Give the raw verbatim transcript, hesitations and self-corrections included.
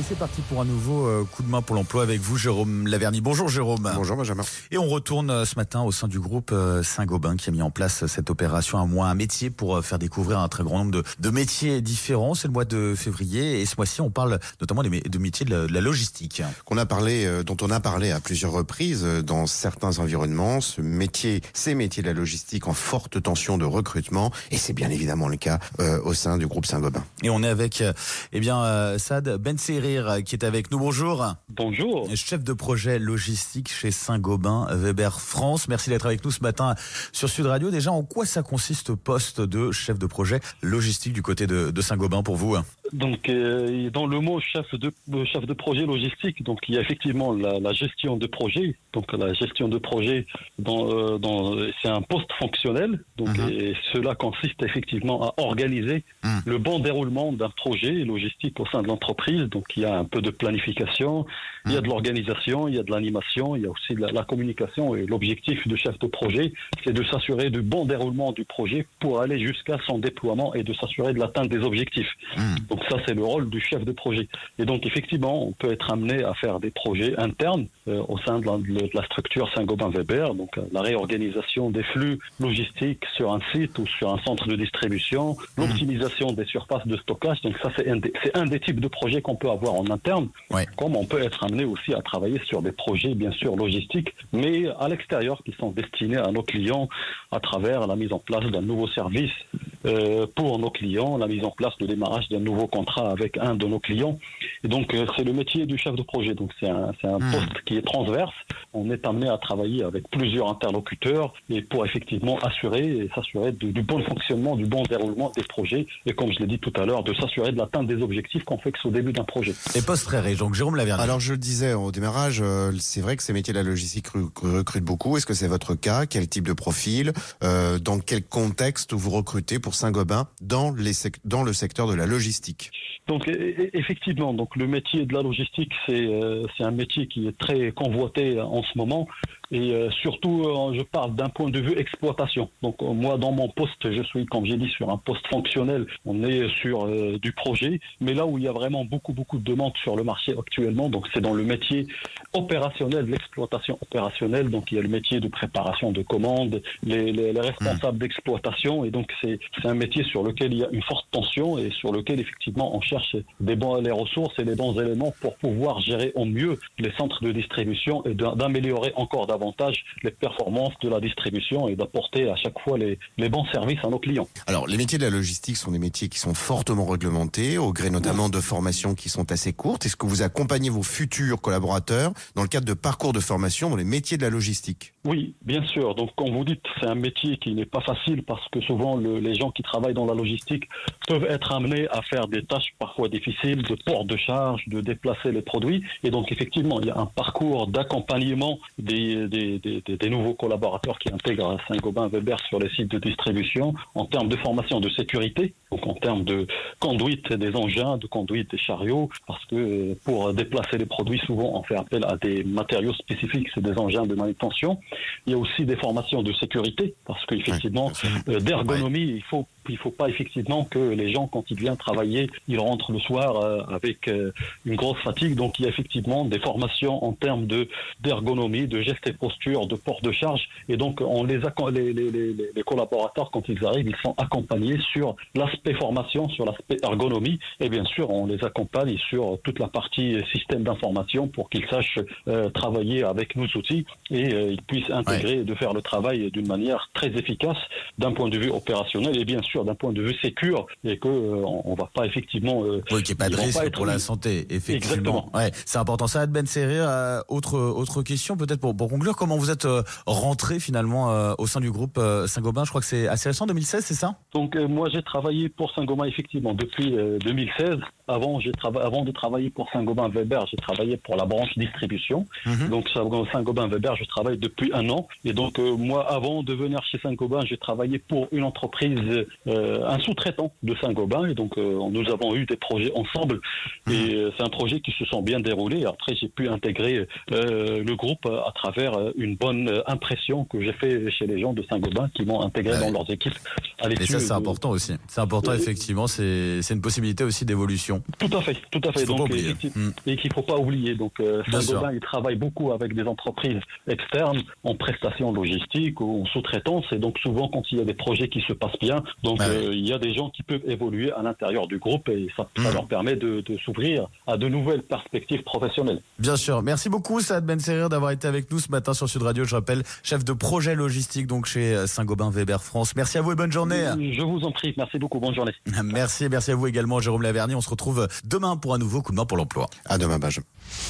Et c'est parti pour un nouveau euh, coup de main pour l'emploi avec vous, Jérôme Laverny. Bonjour Jérôme. Bonjour Benjamin. Et on retourne euh, ce matin au sein du groupe euh, Saint-Gobain qui a mis en place cette opération Un mois, un métier pour euh, faire découvrir un très grand nombre de, de métiers différents. C'est le mois de février et ce mois-ci on parle notamment des, de métiers de la, de la logistique. Qu'on a parlé, euh, dont on a parlé à plusieurs reprises euh, dans certains environnements. Ce métier, ces métiers de la logistique en forte tension de recrutement et c'est bien évidemment le cas euh, au sein du groupe Saint-Gobain. Et on est avec euh, eh bien euh, Saad Benserir qui est avec nous. Bonjour. Bonjour. Chef de projet logistique chez Saint-Gobain Weber France. Merci d'être avec nous ce matin sur Sud Radio. Déjà, en quoi ça consiste au poste de chef de projet logistique du côté de, de Saint-Gobain pour vous? Donc, euh, dans le mot chef de chef de projet logistique, donc il y a effectivement la, la gestion de projet. Donc la gestion de projet, dans, euh, dans, c'est un poste fonctionnel. Donc mmh. et cela consiste effectivement à organiser mmh. le bon déroulement d'un projet logistique au sein de l'entreprise. Donc il y a un peu de planification, mmh. il y a de l'organisation, il y a de l'animation, il y a aussi de la, la communication. Et l'objectif de chef de projet, c'est de s'assurer du bon déroulement du projet pour aller jusqu'à son déploiement et de s'assurer de l'atteinte des objectifs. Mmh. Donc ça, c'est le rôle du chef de projet. Et donc, effectivement, on peut être amené à faire des projets internes euh, au sein de la, de la structure Saint-Gobain Weber, donc euh, la réorganisation des flux logistiques sur un site ou sur un centre de distribution, l'optimisation des surfaces de stockage. Donc ça, c'est un des, c'est un des types de projets qu'on peut avoir en interne, ouais. Comme on peut être amené aussi à travailler sur des projets, bien sûr, logistiques, mais à l'extérieur, qui sont destinés à nos clients à travers la mise en place d'un nouveau service euh, pour nos clients, la mise en place de démarrage d'un nouveau contrat avec un de nos clients. Et donc, euh, c'est le métier du chef de projet. Donc, c'est un, c'est un mmh. poste qui est transverse. On est amené à travailler avec plusieurs interlocuteurs et pour effectivement assurer et s'assurer du, du bon fonctionnement, du bon déroulement des projets. Et comme je l'ai dit tout à l'heure, de s'assurer de l'atteinte des objectifs qu'on fixe au début d'un projet. Et poste très riche. Donc, Jérôme Laverny. Alors, je le disais au démarrage, euh, c'est vrai que ces métiers de la logistique recrutent beaucoup. Est-ce que c'est votre cas? Quel type de profil? euh, Dans quel contexte vous recrutez pour Saint-Gobain dans, les sec- dans le secteur de la logistique? Donc effectivement, donc le métier de la logistique, c'est euh, c'est un métier qui est très convoité en ce moment. Et euh, surtout, euh, je parle d'un point de vue exploitation. Donc euh, moi, dans mon poste, je suis, comme j'ai dit, sur un poste fonctionnel. On est sur euh, du projet. Mais là où il y a vraiment beaucoup, beaucoup de demandes sur le marché actuellement, donc c'est dans le métier opérationnel, de l'exploitation opérationnelle. Donc il y a le métier de préparation de commandes, les, les, les responsables mmh. d'exploitation. Et donc c'est, c'est un métier sur lequel il y a une forte tension et sur lequel, effectivement, on cherche des bons, les ressources et les bons éléments pour pouvoir gérer au mieux les centres de distribution et d'améliorer encore davantage les performances de la distribution et d'apporter à chaque fois les, les bons services à nos clients. Alors, les métiers de la logistique sont des métiers qui sont fortement réglementés, au gré notamment de formations qui sont assez courtes. Est-ce que vous accompagnez vos futurs collaborateurs dans le cadre de parcours de formation dans les métiers de la logistique? Oui, bien sûr. Donc, comme vous dites, c'est un métier qui n'est pas facile parce que souvent, le, les gens qui travaillent dans la logistique peuvent être amenés à faire des tâches parfois difficiles, de port de charge, de déplacer les produits. Et donc, effectivement, il y a un parcours d'accompagnement des, des, des, des, des nouveaux collaborateurs qui intègrent Saint-Gobain Weber sur les sites de distribution en termes de formation de sécurité, donc en termes de conduite des engins, de conduite des chariots, parce que pour déplacer les produits, souvent, on fait appel à des matériaux spécifiques, c'est des engins de manutention. Il y a aussi des formations de sécurité, parce qu'effectivement, ouais, euh, d'ergonomie, ouais. il faut il faut pas effectivement que les gens, quand ils viennent travailler, ils rentrent le soir euh, avec euh, une grosse fatigue. Donc il y a effectivement des formations en termes de d'ergonomie, de gestes et postures, de port de charge. Et donc on les, les, les, les, les collaborateurs, quand ils arrivent, ils sont accompagnés sur l'aspect formation, sur l'aspect ergonomie. Et bien sûr, on les accompagne sur toute la partie système d'information pour qu'ils sachent euh, travailler avec nos outils et euh, ils puissent intégrer ouais. de faire le travail d'une manière très efficace d'un point de vue opérationnel et bien sûr d'un point de vue sécure et que euh, on va pas effectivement euh, oui, qu'il n'y ait pas de risque pour la santé, effectivement. Ouais, c'est important. Saad Benserir, euh, autre autre question peut-être pour, pour conclure, comment vous êtes euh, rentré finalement euh, au sein du groupe euh, Saint-Gobain? Je crois que c'est assez récent, deux mille seize, c'est ça? Donc euh, moi j'ai travaillé pour Saint-Gobain effectivement depuis euh, deux mille seize. Avant, j'ai trava- avant de travailler pour Saint-Gobain Weber, j'ai travaillé pour la branche distribution. Mmh. Donc Saint-Gobain Weber, je travaille depuis un an. Et donc euh, moi, avant de venir chez Saint-Gobain, j'ai travaillé pour une entreprise, euh, un sous-traitant de Saint-Gobain. Et donc euh, nous avons eu des projets ensemble. Mmh. Et euh, c'est un projet qui se sont bien déroulés. Après, j'ai pu intégrer euh, le groupe à travers une bonne impression que j'ai fait chez les gens de Saint-Gobain qui m'ont intégré ouais. dans leurs équipes. Et ça, c'est de... important aussi. C'est important. temps, effectivement, c'est, c'est une possibilité aussi d'évolution. Tout à fait, tout à fait. Faut Donc, pas oublier. effectivement, Mm. et qu'il ne faut pas oublier. Donc, euh, Bien Saint-Gobain, sûr. il travaille beaucoup avec des entreprises externes en prestations logistiques ou en sous-traitance. Et donc, souvent, quand il y a des projets qui se passent bien, donc Ah euh, oui. il y a des gens qui peuvent évoluer à l'intérieur du groupe et ça, ça Mm. leur permet de, de s'ouvrir à de nouvelles perspectives professionnelles. Bien sûr. Merci beaucoup, Saad Benserir, d'avoir été avec nous ce matin sur Sud Radio. Je rappelle, chef de projet logistique donc chez Saint-Gobain Weber France. Merci à vous et bonne journée. Je vous en prie. Merci beaucoup. Bonne journée. Merci, merci à vous également, Jérôme Lavernier. On se retrouve demain pour un nouveau coup de main pour l'emploi. À demain, Benjamin.